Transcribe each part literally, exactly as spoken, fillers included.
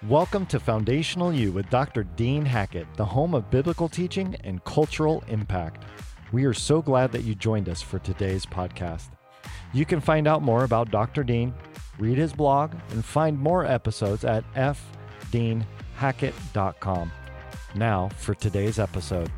Welcome to Foundational You with Doctor Dean Hackett, the home of biblical teaching and cultural impact. We are so glad that you joined us for today's podcast. You can find out more about Doctor Dean, read his blog, and find more episodes at f dean hackett dot com. Now for today's episode.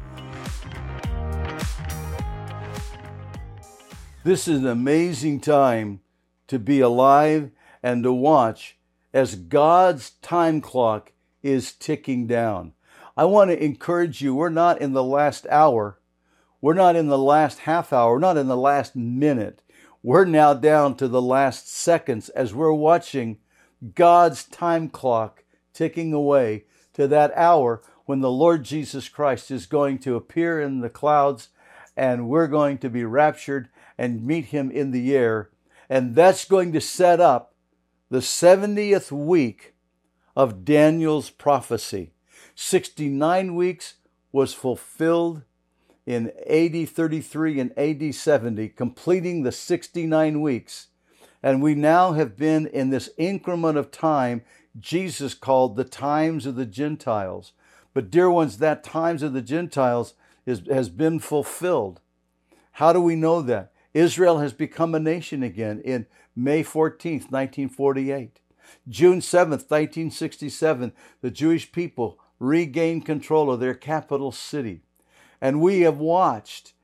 This is an amazing time to be alive and to watch as God's time clock is ticking down. I want to encourage you, we're not in the last hour. We're not in the last half hour. We're not in the last minute. We're now down to the last seconds as we're watching God's time clock ticking away to that hour when the Lord Jesus Christ is going to appear in the clouds and we're going to be raptured and meet him in the air. And that's going to set up the seventieth week of Daniel's prophecy. sixty-nine weeks was fulfilled in A D thirty-three and A D seventy, completing the sixty-nine weeks. And we now have been in this increment of time Jesus called the times of the Gentiles. But dear ones, that times of the Gentiles is, has been fulfilled. How do we know that? Israel has become a nation again in May fourteenth, nineteen forty-eight. June seventh, nineteen sixty-seven, the Jewish people regained control of their capital city. And we have watched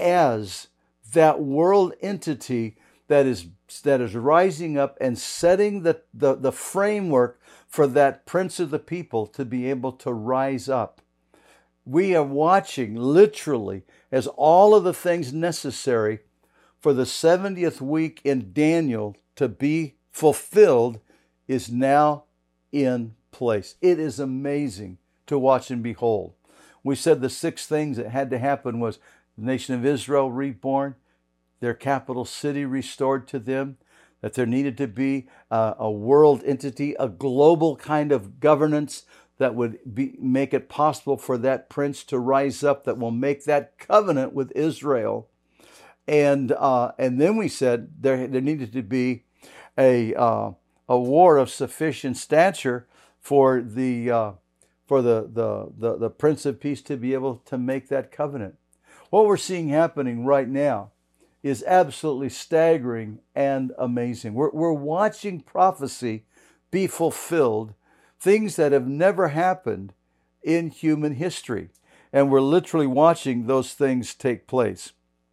as that world entity that is that is rising up and setting the, the, the framework for that prince of the people to be able to rise up. We are watching literally as all of the things necessary for the seventieth week in Daniel to be fulfilled is now in place. It is amazing to watch and behold. We said the six things that had to happen was the nation of Israel reborn, their capital city restored to them, that there needed to be a, a world entity, a global kind of governance that would be, make it possible for that prince to rise up, that will make that covenant with Israel. And uh, and then we said there there needed to be a uh, a war of sufficient stature for the uh, for the, the the the Prince of Peace to be able to make that covenant. What we're seeing happening right now is absolutely staggering and amazing. We're we're watching prophecy be fulfilled, things that have never happened in human history, and we're literally watching those things take place.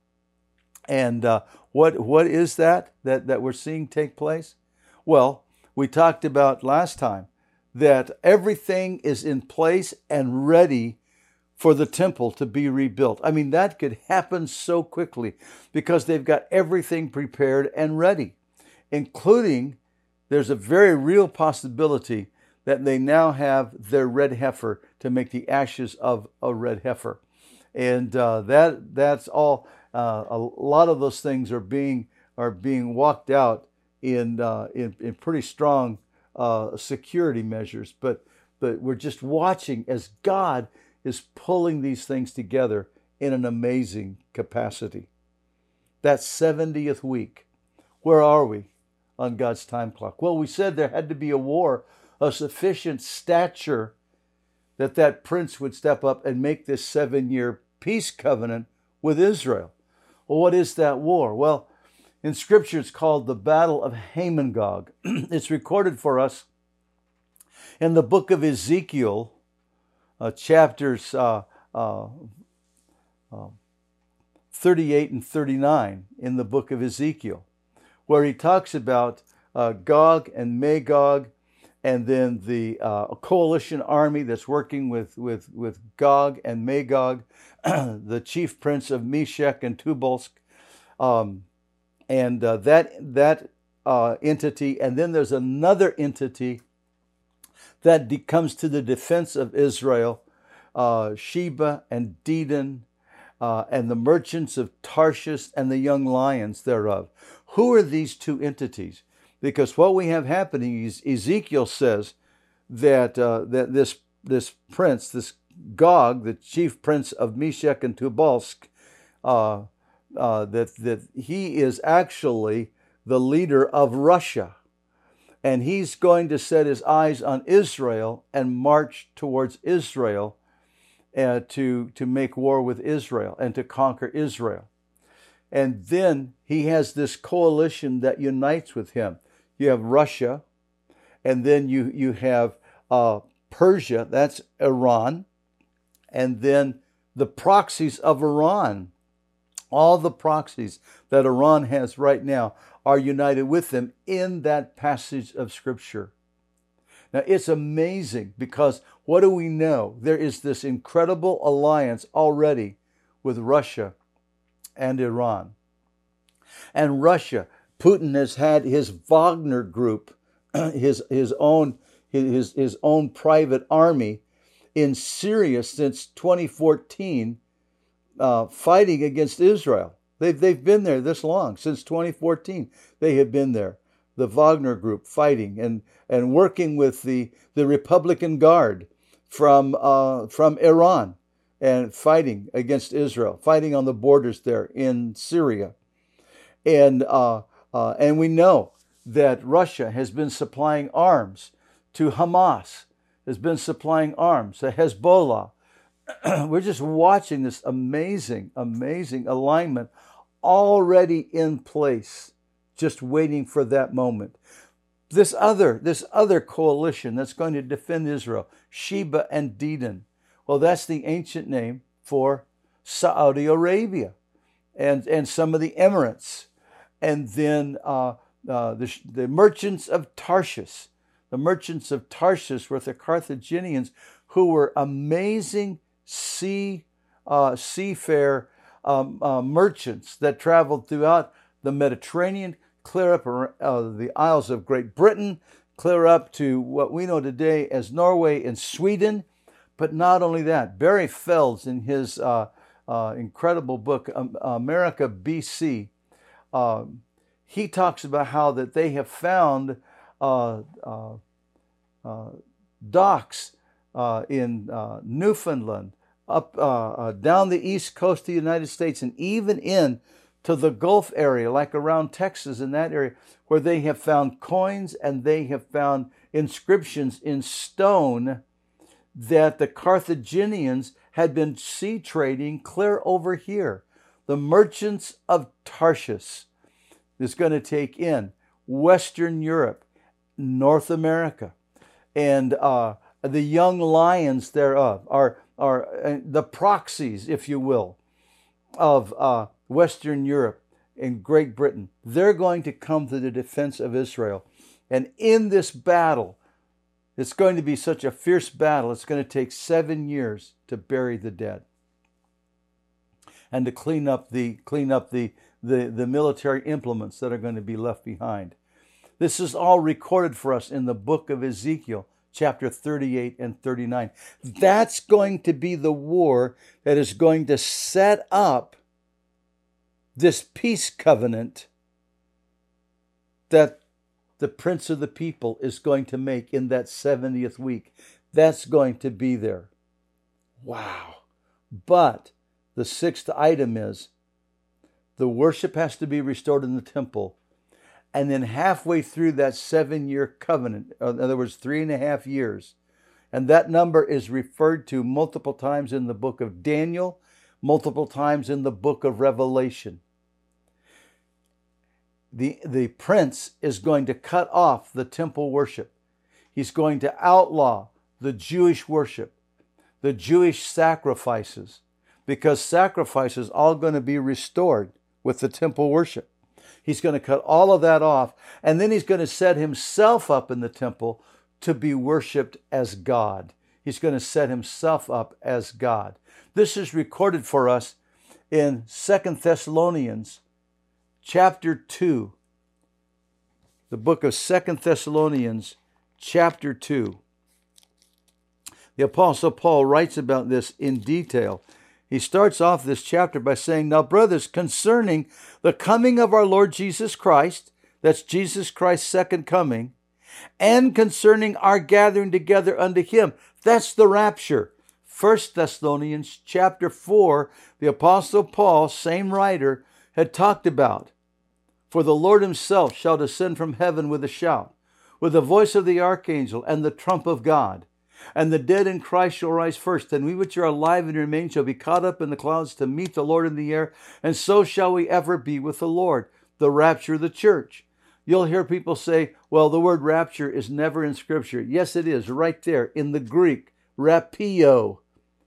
And uh, what what is that, that that we're seeing take place? Well, we talked about last time that everything is in place and ready for the temple to be rebuilt. I mean, that could happen so quickly because they've got everything prepared and ready, including there's a very real possibility that they now have their red heifer to make the ashes of a red heifer. And uh, that that's all. Uh, a lot of those things are being are being walked out in uh, in, in pretty strong uh, security measures, but but we're just watching as God is pulling these things together in an amazing capacity. That seventieth week, where are we on God's time clock? Well, we said there had to be a war of sufficient stature that that prince would step up and make this seven-year peace covenant with Israel. Well, what is that war? Well, in Scripture, it's called the Battle of Hamon-Gog. It's recorded for us in the book of Ezekiel, uh, chapters uh, uh, uh, thirty-eight and thirty-nine in the book of Ezekiel, where he talks about uh, Gog and Magog, and then the uh, coalition army that's working with, with, with Gog and Magog, the chief prince of Meshech and Tubal, um, and uh, that that uh, entity, and then there's another entity that de- comes to the defense of Israel, uh, Sheba and Dedan, uh, and the merchants of Tarshish and the young lions thereof. Who are these two entities? Because what we have happening is Ezekiel says that uh, that this this prince, this Gog, the chief prince of Meshech and Tubal, uh, uh, that that he is actually the leader of Russia, And he's going to set his eyes on Israel and march towards Israel uh, to, to make war with Israel and to conquer Israel. And then he has this coalition that unites with him. You have Russia, and then you, you have uh, Persia, that's Iran, and then the proxies of Iran. All the proxies that Iran has right now are united with them in that passage of Scripture. Now, it's amazing because what do we know? There is this incredible alliance already with Russia and Iran. And Russia, Putin has had his Wagner group, his, his, own, his, his own private army in Syria since twenty fourteen, uh, fighting against Israel. They've, they've been there this long, since twenty fourteen. They have been there, the Wagner group, fighting and, and working with the, the Republican Guard from, uh, from Iran and fighting against Israel, fighting on the borders there in Syria. And, uh, uh, and we know that Russia has been supplying arms to Hamas, has been supplying arms to Hezbollah. We're just watching this amazing, amazing alignment already in place, just waiting for that moment. This other, this other coalition that's going to defend Israel, Sheba and Dedan. Well, that's the ancient name for Saudi Arabia and, and some of the Emirates. And then uh, uh, the, the merchants of Tarshish. The merchants of Tarshish were the Carthaginians who were amazing sea, uh, seafarer um, uh, merchants that traveled throughout the Mediterranean, clear up uh, the Isles of Great Britain, clear up to what we know today as Norway and Sweden. But not only that, Barry Felds in his uh, uh, incredible book, um, America B C, uh, he talks about how that they have found uh, uh, uh, docks uh, in uh, Newfoundland, up uh, uh, down the east coast of the United States, and even in to the Gulf area, like around Texas in that area, where they have found coins and they have found inscriptions in stone that the Carthaginians had been sea trading clear over here. The merchants of Tarshish is going to take in Western Europe, North America, and uh, the young lions thereof are, are uh, the proxies, if you will, of uh, Western Europe and Great Britain. They're going to come to the defense of Israel. And in this battle, it's going to be such a fierce battle, it's going to take seven years to bury the dead and to clean up the clean up the, the, the military implements that are going to be left behind. This is all recorded for us in the book of Ezekiel, chapter thirty-eight and thirty-nine. That's going to be the war that is going to set up this peace covenant that the Prince of the People is going to make in that seventieth week. That's going to be there. Wow. But the sixth item is the worship has to be restored in the temple. And then halfway through that seven-year covenant, in other words, three and a half years, and that number is referred to multiple times in the book of Daniel, multiple times in the book of Revelation. The, the prince is going to cut off the temple worship. He's going to outlaw the Jewish worship, the Jewish sacrifices, because sacrifices are all going to be restored with the temple worship. He's going to cut all of that off, and then he's going to set himself up in the temple to be worshiped as God. He's going to set himself up as God. This is recorded for us in Second Thessalonians chapter two. The book of Second Thessalonians chapter two. The Apostle Paul writes about this in detail. He starts off this chapter by saying, "Now, brothers, concerning the coming of our Lord Jesus Christ," that's Jesus Christ's second coming, "and concerning our gathering together unto him," that's the rapture. First Thessalonians chapter four, the Apostle Paul, same writer, had talked about, "For the Lord himself shall descend from heaven with a shout, with the voice of the archangel and the trump of God. And the dead in Christ shall rise first, and we which are alive and remain shall be caught up in the clouds to meet the Lord in the air, and so shall we ever be with the Lord. The rapture of the church. You'll hear people say, well, the word rapture is never in Scripture. Yes, it is, right there in the Greek. Rapio.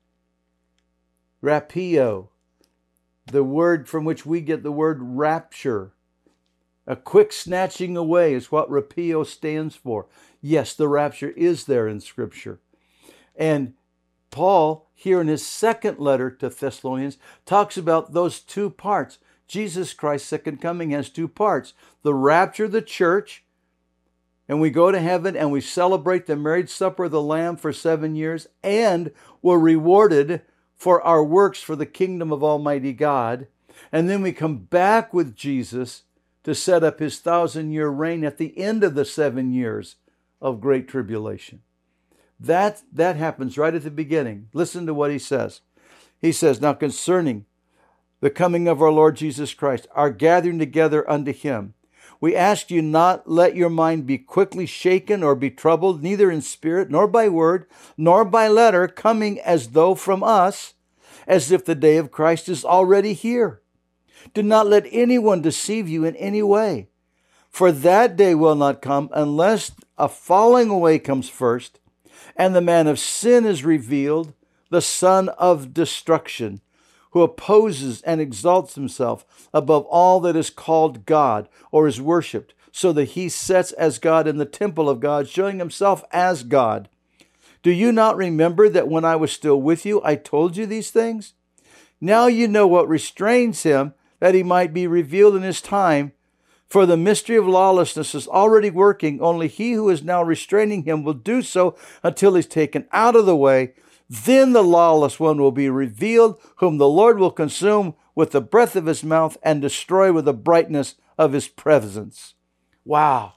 Rapio. The word from which we get the word rapture. A quick snatching away is what rapio stands for. Yes, the rapture is there in Scripture. And Paul, here in his second letter to Thessalonians, talks about those two parts. Jesus Christ's second coming has two parts. The rapture of the church, and we go to heaven and we celebrate the marriage supper of the Lamb for seven years, and we're rewarded for our works for the kingdom of Almighty God. And then we come back with Jesus to set up his thousand-year reign at the end of the seven years of great tribulation. That, that happens right at the beginning. Listen to what he says. He says, now concerning the coming of our Lord Jesus Christ, our gathering together unto him, we ask you not let your mind be quickly shaken or be troubled, neither in spirit, nor by word, nor by letter, coming as though from us, as if the day of Christ is already here. Do not let anyone deceive you in any way, for that day will not come unless a falling away comes first, and the man of sin is revealed, the son of destruction, who opposes and exalts himself above all that is called God or is worshipped, so that he sets as God in the temple of God, showing himself as God. Do you not remember that when I was still with you, I told you these things? Now you know what restrains him, that he might be revealed in his time. For the mystery of lawlessness is already working. Only he who is now restraining him will do so until he's taken out of the way. Then the lawless one will be revealed, whom the Lord will consume with the breath of his mouth and destroy with the brightness of his presence. Wow.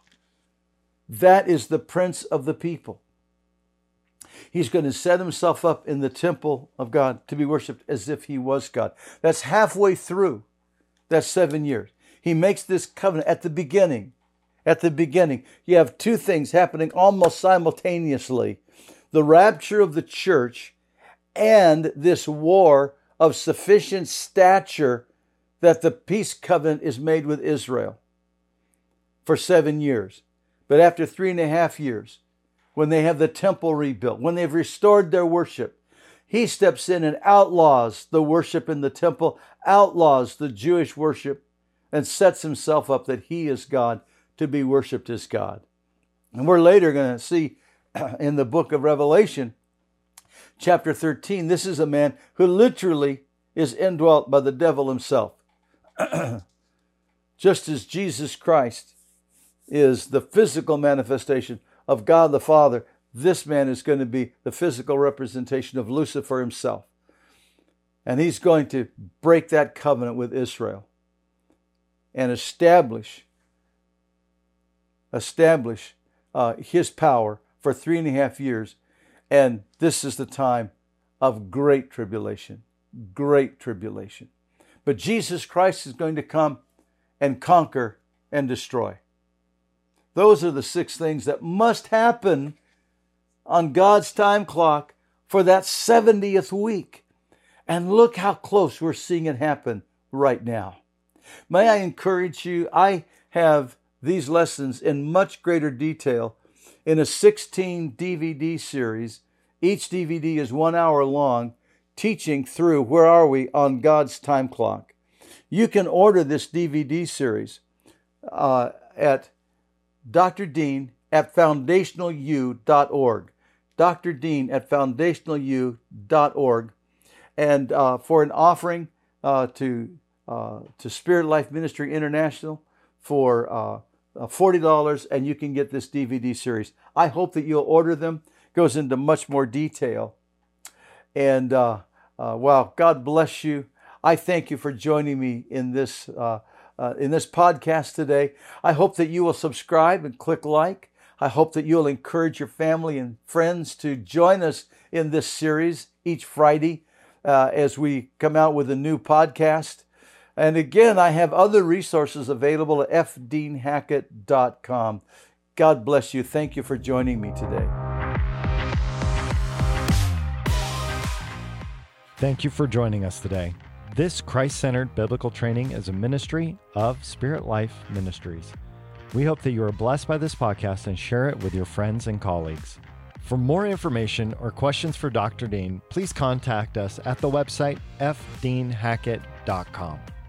That is the prince of the people. He's going to set himself up in the temple of God to be worshiped as if he was God. That's halfway through that seven years. He makes this covenant at the beginning. At the beginning, you have two things happening almost simultaneously. The rapture of the church and this war of sufficient stature that the peace covenant is made with Israel for seven years. But after three and a half years, when they have the temple rebuilt, when they've restored their worship, he steps in and outlaws the worship in the temple, outlaws the Jewish worship, and sets himself up that he is God to be worshiped as God. And we're later going to see in the book of Revelation, chapter thirteen, this is a man who literally is indwelt by the devil himself. Just as Jesus Christ is the physical manifestation of God the Father, this man is going to be the physical representation of Lucifer himself. And he's going to break that covenant with Israel and establish, establish uh, his power for three and a half years. And this is the time of great tribulation, great tribulation. But Jesus Christ is going to come and conquer and destroy. Those are the six things that must happen on God's time clock for that seventieth week. And look how close we're seeing it happen right now. May I encourage you, I have these lessons in much greater detail in a sixteen D V D series. Each D V D is one hour long, teaching through where are we on God's time clock. You can order this D V D series uh, at Doctor Dean at foundational u dot org. Doctor Dean at foundational u dot org. And uh, for an offering uh, to uh, to Spirit Life Ministry International for uh, forty dollars, and you can get this D V D series. I hope that you'll order them. It goes into much more detail. And uh, uh, wow, God bless you. I thank you for joining me in this uh, uh, in this podcast today. I hope that you will subscribe and click like. I hope that you'll encourage your family and friends to join us in this series each Friday uh, as we come out with a new podcast. And again, I have other resources available at f dean hackett dot com. God bless you. Thank you for joining me today. Thank you for joining us today. This Christ-centered biblical training is a ministry of Spirit Life Ministries. We hope that you are blessed by this podcast and share it with your friends and colleagues. For more information or questions for Doctor Dean, please contact us at the website f dean hackett dot com.